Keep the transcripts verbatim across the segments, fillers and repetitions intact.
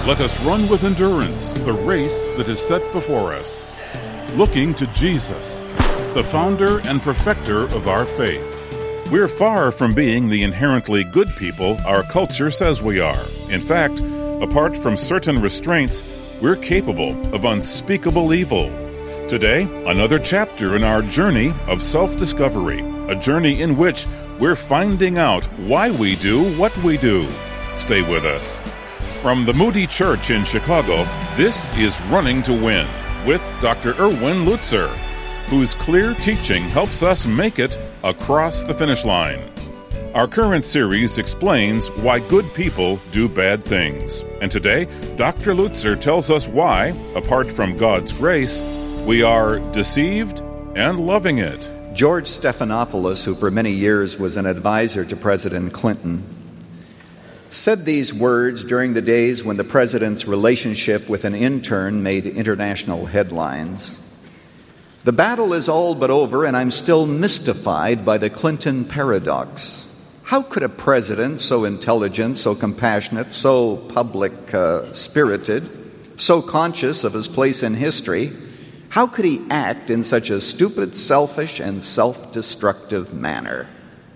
Let us run with endurance the race that is set before us, looking to Jesus, the founder and perfecter of our faith. We're far from being the inherently good people our culture says we are. In fact, apart from certain restraints, we're capable of unspeakable evil. Today, another chapter in our journey of self-discovery, a journey in which we're finding out why we do what we do. Stay with us. From the Moody Church in Chicago, this is Running to Win with Doctor Erwin Lutzer, whose clear teaching helps us make it across the finish line. Our current series explains why good people do bad things. And today, Doctor Lutzer tells us why, apart from God's grace, we are deceived and loving it. George Stephanopoulos, who for many years was an advisor to President Clinton, said these words during the days when the president's relationship with an intern made international headlines. The battle is all but over, and I'm still mystified by the Clinton paradox. How could a president so intelligent, so compassionate, so public-spirited, uh, so conscious of his place in history, how could he act in such a stupid, selfish, and self-destructive manner?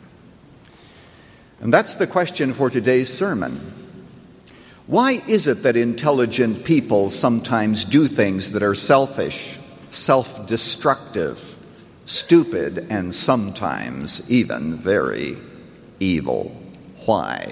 And that's the question for today's sermon. Why is it that intelligent people sometimes do things that are selfish, self-destructive, stupid, and sometimes even very evil? Why?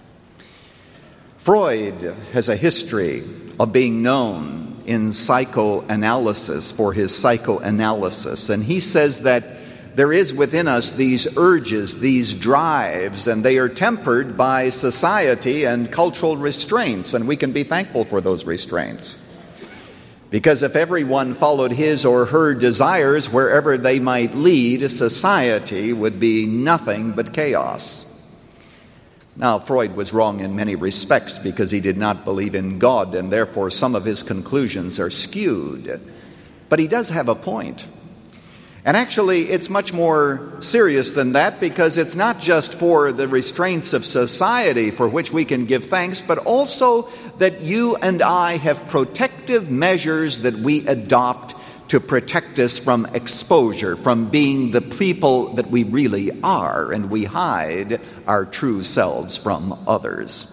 Freud has a history of being known in psychoanalysis for his psychoanalysis, and he says that there is within us these urges, these drives, and they are tempered by society and cultural restraints, and we can be thankful for those restraints. Because if everyone followed his or her desires wherever they might lead, society would be nothing but chaos. Now, Freud was wrong in many respects because he did not believe in God, and therefore some of his conclusions are skewed. But he does have a point. And actually, it's much more serious than that, because it's not just for the restraints of society for which we can give thanks, but also that you and I have protective measures that we adopt to protect us from exposure, from being the people that we really are, and we hide our true selves from others.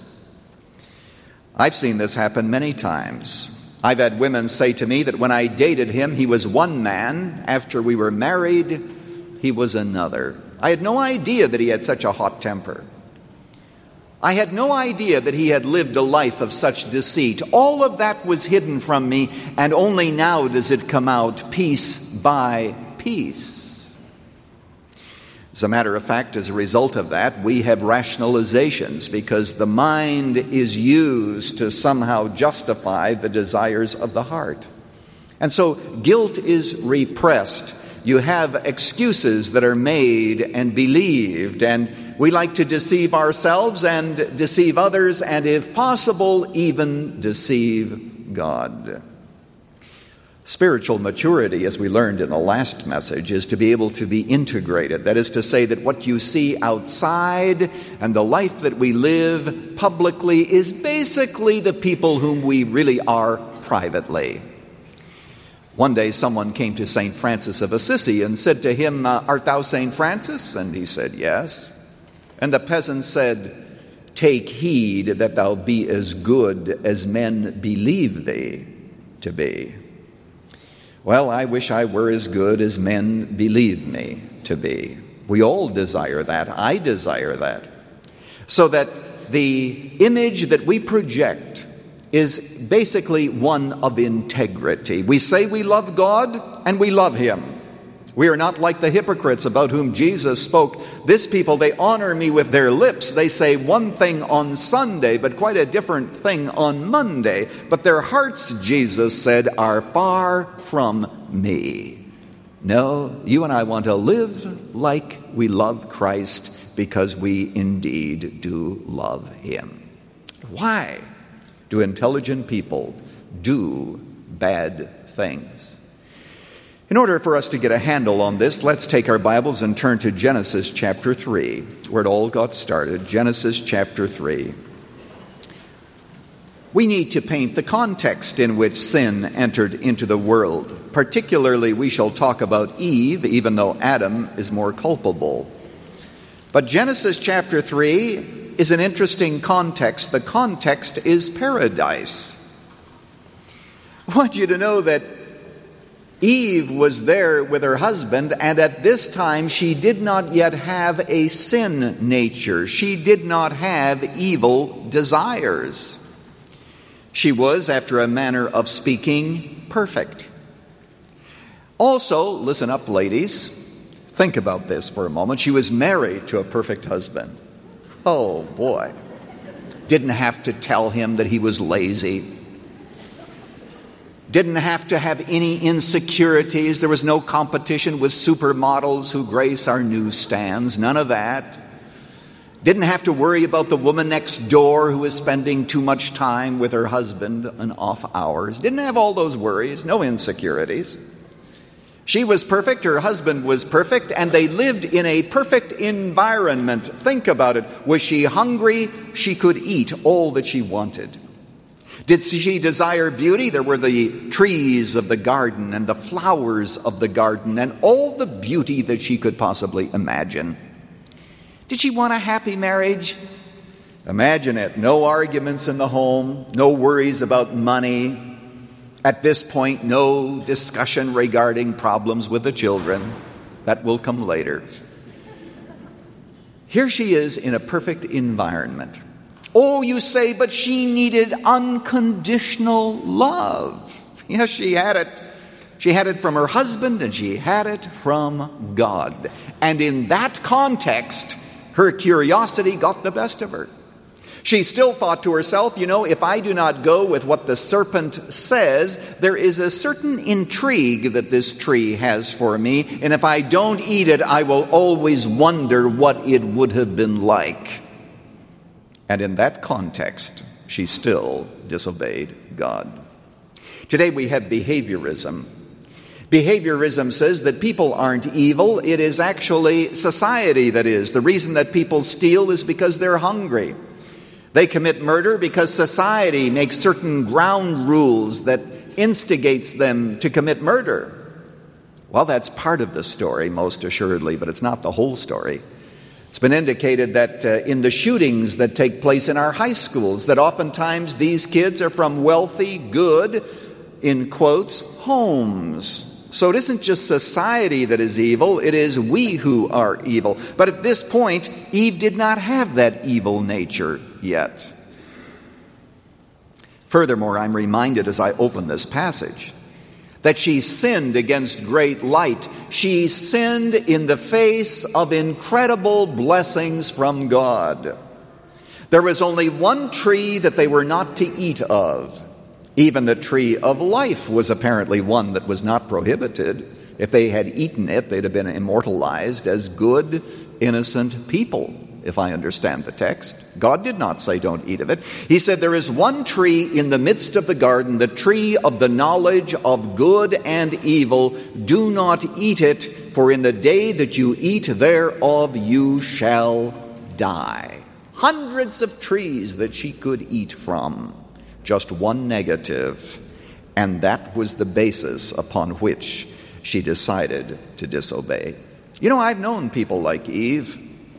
I've seen this happen many times. I've had women say to me that when I dated him, he was one man. After we were married, he was another. I had no idea that he had such a hot temper. I had no idea that he had lived a life of such deceit. All of that was hidden from me, and only now does it come out piece by piece. As a matter of fact, as a result of that, we have rationalizations because the mind is used to somehow justify the desires of the heart. And so guilt is repressed. You have excuses that are made and believed, and we like to deceive ourselves and deceive others, and if possible, even deceive God. Spiritual maturity, as we learned in the last message, is to be able to be integrated. That is to say that what you see outside and the life that we live publicly is basically the people whom we really are privately. One day someone came to Saint Francis of Assisi and said to him, "Art thou Saint Francis?" And he said, "Yes." And the peasant said, "Take heed that thou be as good as men believe thee to be." Well, I wish I were as good as men believe me to be. We all desire that. I desire that. So that the image that we project is basically one of integrity. We say we love God, and we love Him. We are not like the hypocrites about whom Jesus spoke. This people, they honor me with their lips. They say one thing on Sunday, but quite a different thing on Monday. But their hearts, Jesus said, are far from me. No, you and I want to live like we love Christ because we indeed do love Him. Why do intelligent people do bad things? In order for us to get a handle on this, let's take our Bibles and turn to Genesis chapter three, where it all got started. Genesis chapter three. we need to paint the context in which sin entered into the world. Particularly, we shall talk about Eve, even though Adam is more culpable. But Genesis chapter three is an interesting context. The context is paradise. I want you to know that Eve was there with her husband, and at this time she did not yet have a sin nature. She did not have evil desires. She was, after a manner of speaking, perfect. Also, listen up, ladies. Think about this for a moment. She was married to a perfect husband. Oh, boy. Didn't have to tell him that he was lazy. Didn't have to have any insecurities. There was no competition with supermodels who grace our newsstands. None of that. Didn't have to worry about the woman next door who is spending too much time with her husband in off hours. Didn't have all those worries. No insecurities. She was perfect, her husband was perfect, and they lived in a perfect environment. Think about it. Was she hungry? She could eat all that she wanted. Did she desire beauty? There were the trees of the garden and the flowers of the garden and all the beauty that she could possibly imagine. Did she want a happy marriage? Imagine it. No arguments in the home, no worries about money. At this point, no discussion regarding problems with the children. That will come later. Here she is in a perfect environment. Oh, you say, but she needed unconditional love. Yes, she had it. She had it from her husband and she had it from God. And in that context, her curiosity got the best of her. She still thought to herself, you know, if I do not go with what the serpent says, there is a certain intrigue that this tree has for me. And if I don't eat it, I will always wonder what it would have been like. And in that context, she still disobeyed God. Today we have behaviorism. Behaviorism says that people aren't evil. It is actually society that is. The reason that people steal is because they're hungry. They commit murder because society makes certain ground rules that instigates them to commit murder. Well, that's part of the story, most assuredly, but it's not the whole story. It's been indicated that uh, in the shootings that take place in our high schools, that oftentimes these kids are from wealthy, good, in quotes, homes. So it isn't just society that is evil, it is we who are evil. But at this point, Eve did not have that evil nature yet. Furthermore, I'm reminded as I open this passage that she sinned against great light. She sinned in the face of incredible blessings from God. There was only one tree that they were not to eat of. Even the tree of life was apparently one that was not prohibited. If they had eaten it, they'd have been immortalized as good, innocent people, if I understand the text. God did not say don't eat of it. He said there is one tree in the midst of the garden, the tree of the knowledge of good and evil. Do not eat it, for in the day that you eat thereof you shall die. Hundreds of trees that she could eat from. Just one negative, and that was the basis upon which she decided to disobey. You know, I've known people like Eve.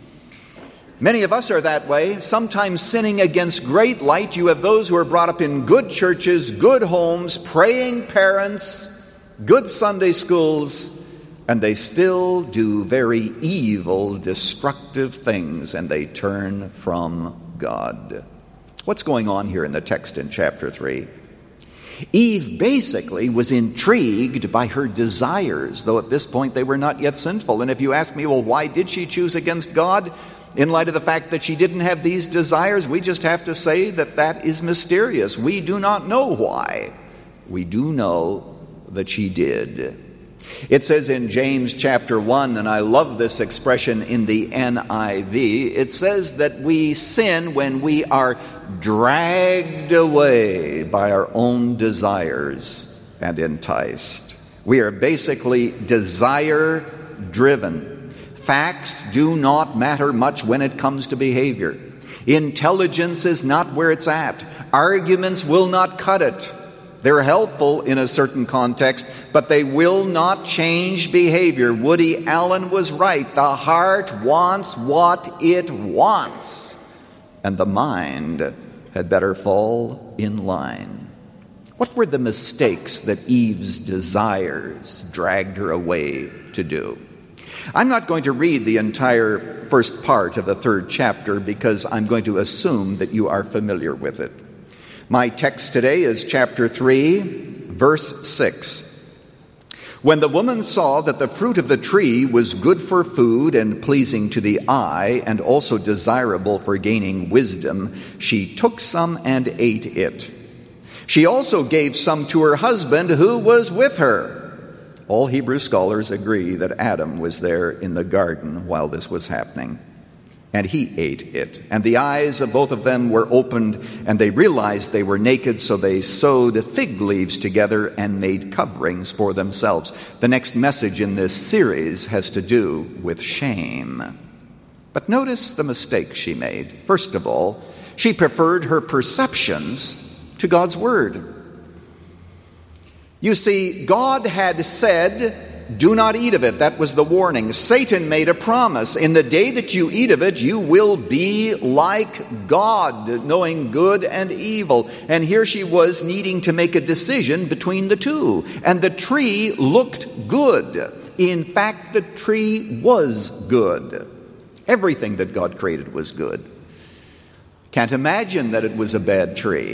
Many of us are that way, sometimes sinning against great light. You have those who are brought up in good churches, good homes, praying parents, good Sunday schools, and they still do very evil, destructive things, and they turn from God. What's going on here in the text in chapter three? Eve basically was intrigued by her desires, though at this point they were not yet sinful. And if you ask me, well, why did she choose against God? In light of the fact that she didn't have these desires, we just have to say that that is mysterious. We do not know why. We do know that she did. It says in James chapter one, and I love this expression in the N I V, it says that we sin when we are dragged away by our own desires and enticed. We are basically desire-driven. Facts do not matter much when it comes to behavior. Intelligence is not where it's at. Arguments will not cut it. They're helpful in a certain context, but they will not change behavior. Woody Allen was right. The heart wants what it wants, and the mind had better fall in line. What were the mistakes that Eve's desires dragged her away to do? I'm not going to read the entire first part of the third chapter because I'm going to assume that you are familiar with it. My text today is chapter three, verse six. When the woman saw that the fruit of the tree was good for food and pleasing to the eye and also desirable for gaining wisdom, she took some and ate it. She also gave some to her husband who was with her. All Hebrew scholars agree that Adam was there in the garden while this was happening. And he ate it. And the eyes of both of them were opened, and they realized they were naked, so they sewed fig leaves together and made coverings for themselves. The next message in this series has to do with shame. But notice the mistake she made. First of all, she preferred her perceptions to God's word. You see, God had said, do not eat of it. That was the warning. Satan made a promise. In the day that you eat of it, you will be like God, knowing good and evil. And here she was needing to make a decision between the two. And the tree looked good. In fact, the tree was good. Everything that God created was good. Can't imagine that it was a bad tree.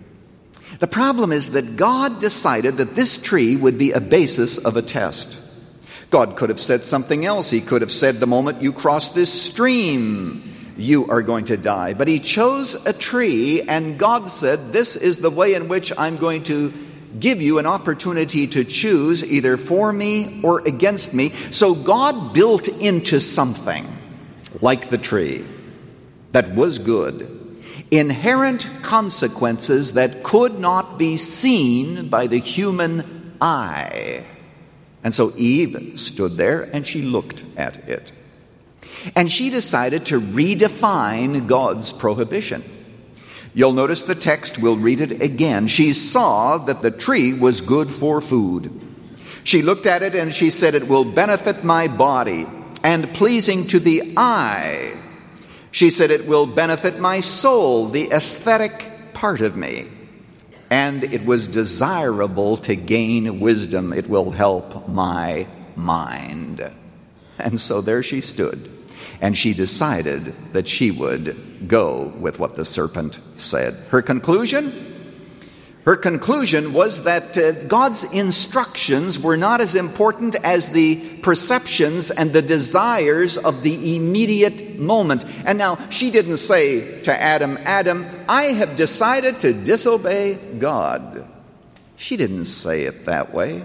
The problem is that God decided that this tree would be a basis of a test. God could have said something else. He could have said, the moment you cross this stream, you are going to die. But he chose a tree, and God said, this is the way in which I'm going to give you an opportunity to choose either for me or against me. So God built into something, like the tree, that was good, inherent consequences that could not be seen by the human eye. And so Eve stood there and she looked at it. And she decided to redefine God's prohibition. You'll notice the text, we'll read it again. She saw that the tree was good for food. She looked at it and she said, it will benefit my body and pleasing to the eye. She said, it will benefit my soul, the aesthetic part of me. And it was desirable to gain wisdom. It will help my mind. And so there she stood. And she decided that she would go with what the serpent said. Her conclusion? Her conclusion was that uh, God's instructions were not as important as the perceptions and the desires of the immediate moment. And now, she didn't say to Adam, Adam, I have decided to disobey God. She didn't say it that way.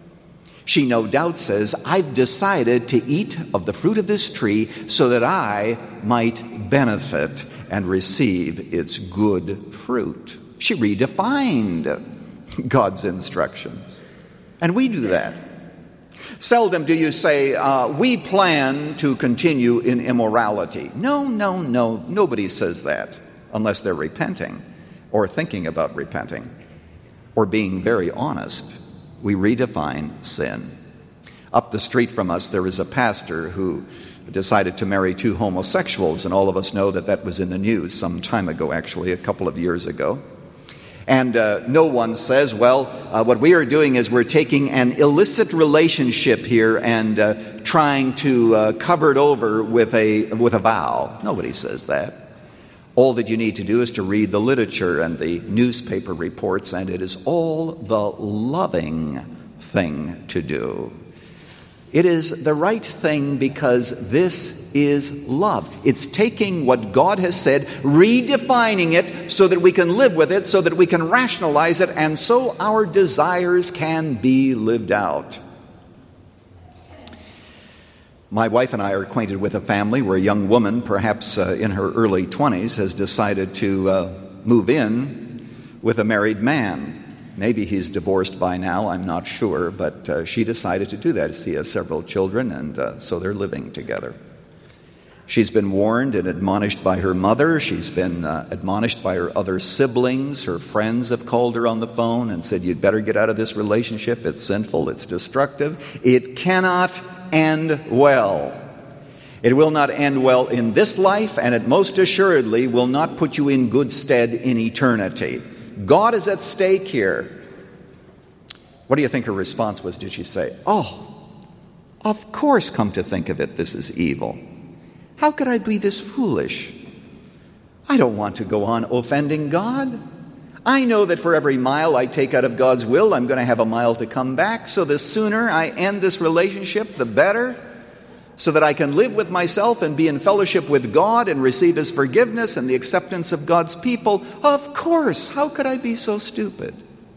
She no doubt says, I've decided to eat of the fruit of this tree so that I might benefit and receive its good fruit. She redefined God's instructions. And we do that. Seldom do you say, uh, we plan to continue in immorality. No, no, no. Nobody says that unless they're repenting or thinking about repenting or being very honest. We redefine sin. Up the street from us, there is a pastor who decided to marry two homosexuals, and all of us know that that was in the news some time ago, actually, a couple of years ago. And uh, no one says, well, uh, what we are doing is we're taking an illicit relationship here and uh, trying to uh, cover it over with a with a vow. Nobody says that. All that you need to do is to read the literature and the newspaper reports, and it is all the loving thing to do. It is the right thing because this is love. It's taking what God has said, redefining it so that we can live with it, so that we can rationalize it, and so our desires can be lived out. My wife and I are acquainted with a family where a young woman, perhaps uh, in her early twenties, has decided to uh, move in with a married man. Maybe he's divorced by now, I'm not sure, but uh, she decided to do that. He has several children, and uh, so they're living together. She's been warned and admonished by her mother. She's been uh, admonished by her other siblings. Her friends have called her on the phone and said, you'd better get out of this relationship. It's sinful. It's destructive. It cannot end well. It will not end well in this life, and it most assuredly will not put you in good stead in eternity. God is at stake here. What do you think her response was? Did she say, oh, of course, come to think of it, this is evil. How could I be this foolish? I don't want to go on offending God. I know that for every mile I take out of God's will, I'm going to have a mile to come back. So the sooner I end this relationship, the better, so that I can live with myself and be in fellowship with God and receive His forgiveness and the acceptance of God's people. Of course, how could I be so stupid?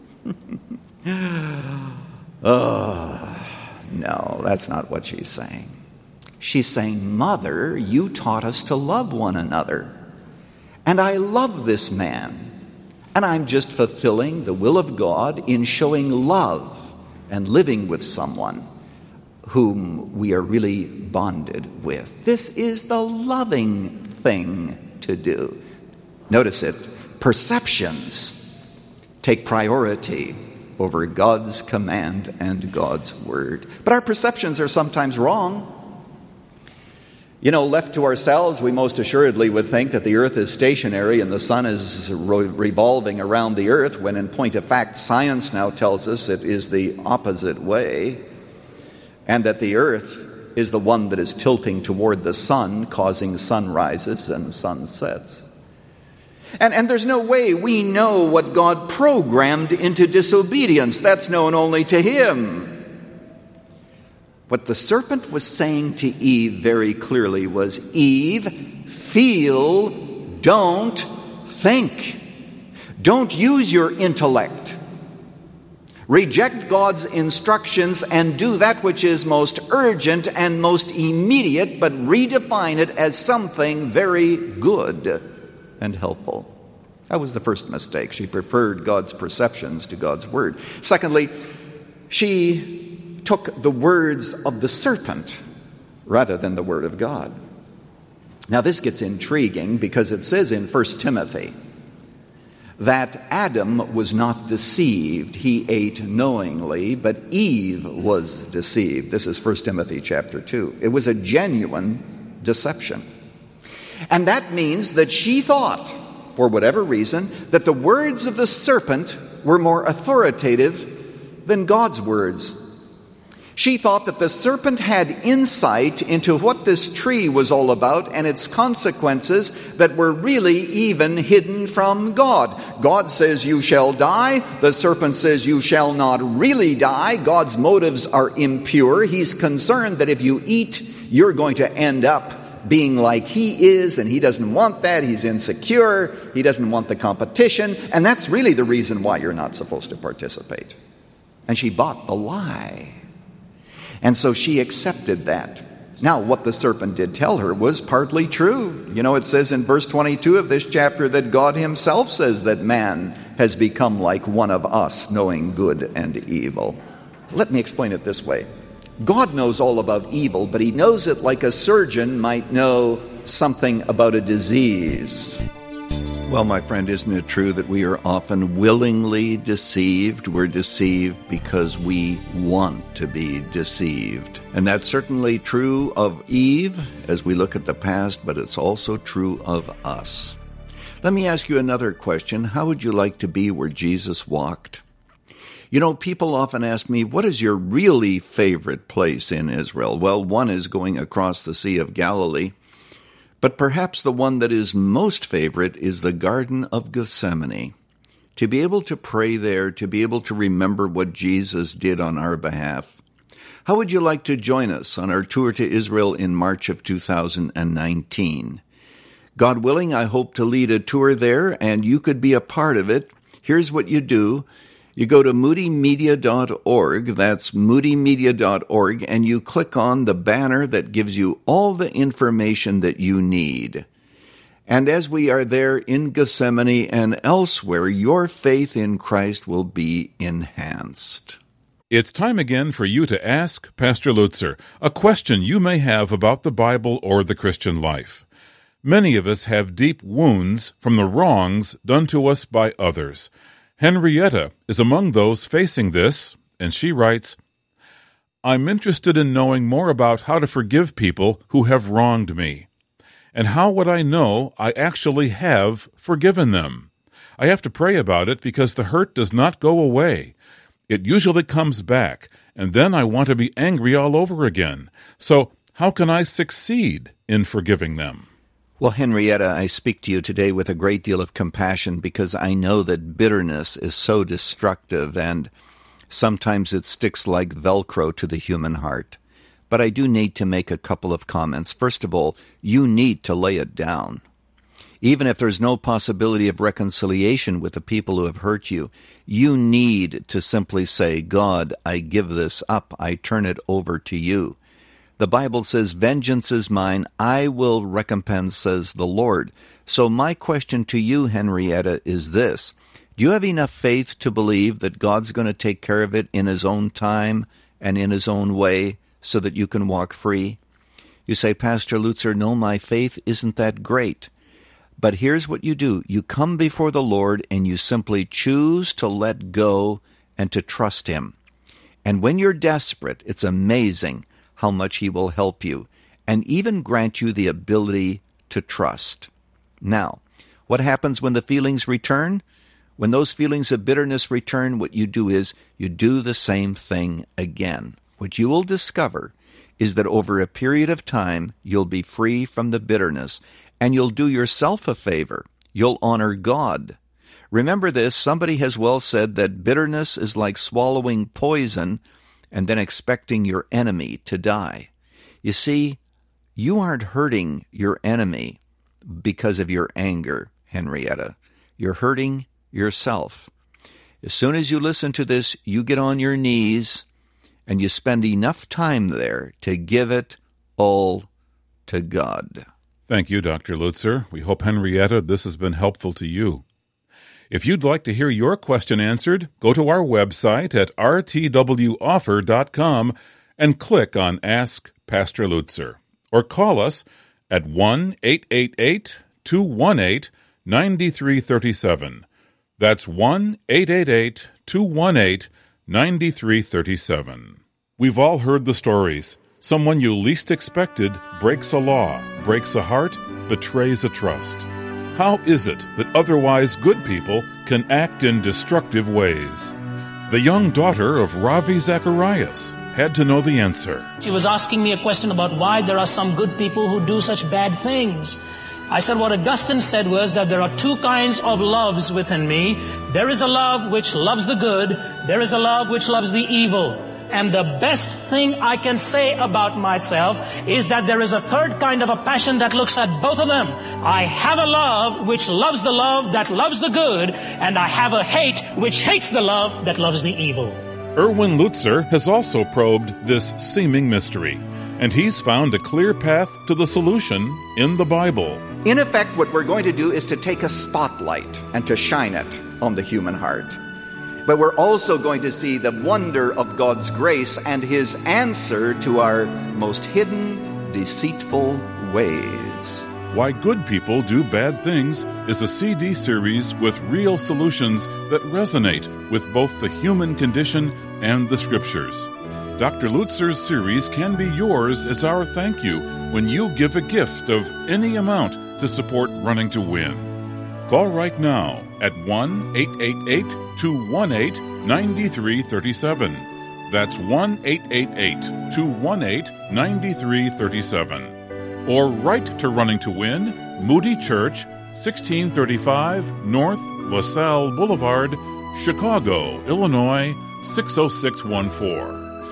Oh, no, that's not what she's saying. She's saying, Mother, you taught us to love one another. And I love this man. And I'm just fulfilling the will of God in showing love and living with someone whom we are really bonded with. This is the loving thing to do. Notice it. Perceptions take priority over God's command and God's word. But our perceptions are sometimes wrong. You know, left to ourselves, we most assuredly would think that the earth is stationary and the sun is re- revolving around the earth, when in point of fact, science now tells us it is the opposite way, and that the earth is the one that is tilting toward the sun, causing sunrises and sunsets. And, and there's no way we know what God programmed into disobedience. That's known only to Him. What the serpent was saying to Eve very clearly was, Eve, feel, don't think. Don't use your intellect. Reject God's instructions and do that which is most urgent and most immediate, but redefine it as something very good and helpful. That was the first mistake. She preferred God's perceptions to God's word. Secondly, she took the words of the serpent rather than the word of God. Now this gets intriguing because it says in First Timothy that Adam was not deceived. He ate knowingly, but Eve was deceived. This is First Timothy chapter two. It was a genuine deception. And that means that she thought, for whatever reason, that the words of the serpent were more authoritative than God's words. She thought that the serpent had insight into what this tree was all about and its consequences that were really even hidden from God. God says you shall die. The serpent says you shall not really die. God's motives are impure. He's concerned that if you eat, you're going to end up being like he is, and he doesn't want that. He's insecure. He doesn't want the competition. And that's really the reason why you're not supposed to participate. And she bought the lie. And so she accepted that. Now, what the serpent did tell her was partly true. You know, it says in verse twenty-two of this chapter that God himself says that man has become like one of us, knowing good and evil. Let me explain it this way. God knows all about evil, but he knows it like a surgeon might know something about a disease. Well, my friend, isn't it true that we are often willingly deceived? We're deceived because we want to be deceived. And that's certainly true of Eve as we look at the past, but it's also true of us. Let me ask you another question. How would you like to be where Jesus walked? You know, people often ask me, what is your really favorite place in Israel? Well, one is going across the Sea of Galilee. But perhaps the one that is most favorite is the Garden of Gethsemane. To be able to pray there, to be able to remember what Jesus did on our behalf. How would you like to join us on our tour to Israel in March of two thousand nineteen? God willing, I hope to lead a tour there, and you could be a part of it. Here's what you do. You go to moody media dot org, that's moody media dot org, and you click on the banner that gives you all the information that you need. And as we are there in Gethsemane and elsewhere, your faith in Christ will be enhanced. It's time again for you to ask Pastor Lutzer a question you may have about the Bible or the Christian life. Many of us have deep wounds from the wrongs done to us by others. Henrietta is among those facing this, and she writes, I'm interested in knowing more about how to forgive people who have wronged me. And how would I know I actually have forgiven them? I have to pray about it because the hurt does not go away. It usually comes back, and then I want to be angry all over again. So how can I succeed in forgiving them? Well, Henrietta, I speak to you today with a great deal of compassion because I know that bitterness is so destructive and sometimes it sticks like Velcro to the human heart. But I do need to make a couple of comments. First of all, you need to lay it down. Even if there's no possibility of reconciliation with the people who have hurt you, you need to simply say, God, I give this up. I turn it over to you. The Bible says, vengeance is mine. I will recompense, says the Lord. So my question to you, Henrietta, is this. Do you have enough faith to believe that God's going to take care of it in His own time and in His own way so that you can walk free? You say, Pastor Lutzer, no, my faith isn't that great. But here's what you do. You come before the Lord and you simply choose to let go and to trust Him. And when you're desperate, it's amazing how much He will help you and even grant you the ability to trust. Now, what happens when the feelings return? When those feelings of bitterness return, what you do is you do the same thing again. What you will discover is that over a period of time, you'll be free from the bitterness, and you'll do yourself a favor. You'll honor God. Remember this, somebody has well said that bitterness is like swallowing poison and then expecting your enemy to die. You see, you aren't hurting your enemy because of your anger, Henrietta. You're hurting yourself. As soon as you listen to this, you get on your knees and you spend enough time there to give it all to God. Thank you, Doctor Lutzer. We hope, Henrietta, this has been helpful to you. If you'd like to hear your question answered, go to our website at r t w offer dot com and click on Ask Pastor Lutzer. Or call us at one eight eight eight, two one eight, nine three three seven. That's one eight eight eight, two one eight, nine three three seven. We've all heard the stories. Someone you least expected breaks a law, breaks a heart, betrays a trust. How is it that otherwise good people can act in destructive ways? The young daughter of Ravi Zacharias had to know the answer. She was asking me a question about why there are some good people who do such bad things. I said what Augustine said was that there are two kinds of loves within me. There is a love which loves the good. There is a love which loves the evil. And the best thing I can say about myself is that there is a third kind of a passion that looks at both of them. I have a love which loves the love that loves the good, and I have a hate which hates the love that loves the evil. Erwin Lutzer has also probed this seeming mystery, and he's found a clear path to the solution in the Bible. In effect, what we're going to do is to take a spotlight and to shine it on the human heart. But we're also going to see the wonder of God's grace and His answer to our most hidden, deceitful ways. Why Good People Do Bad Things is a C D series with real solutions that resonate with both the human condition and the Scriptures. Doctor Lutzer's series can be yours as our thank you when you give a gift of any amount to support Running to Win. Call right now at one eight eight eight, two one eight, nine three three seven. That's one eight eight eight, two one eight, nine three three seven. Or write to Running to Win, Moody Church, sixteen thirty-five North LaSalle Boulevard, Chicago, Illinois, six oh six one four.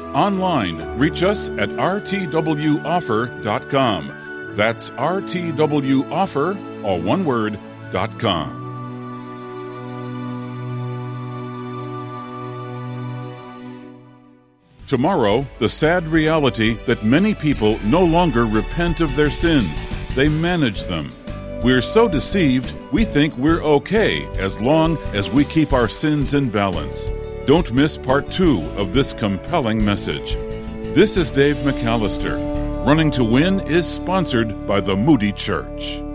Online, reach us at r t w offer dot com. That's r t w offer, all one word, dot com. Tomorrow, the sad reality that many people no longer repent of their sins. They manage them. We're so deceived, we think we're okay as long as we keep our sins in balance. Don't miss part two of this compelling message. This is Dave McAllister. Running to Win is sponsored by the Moody Church.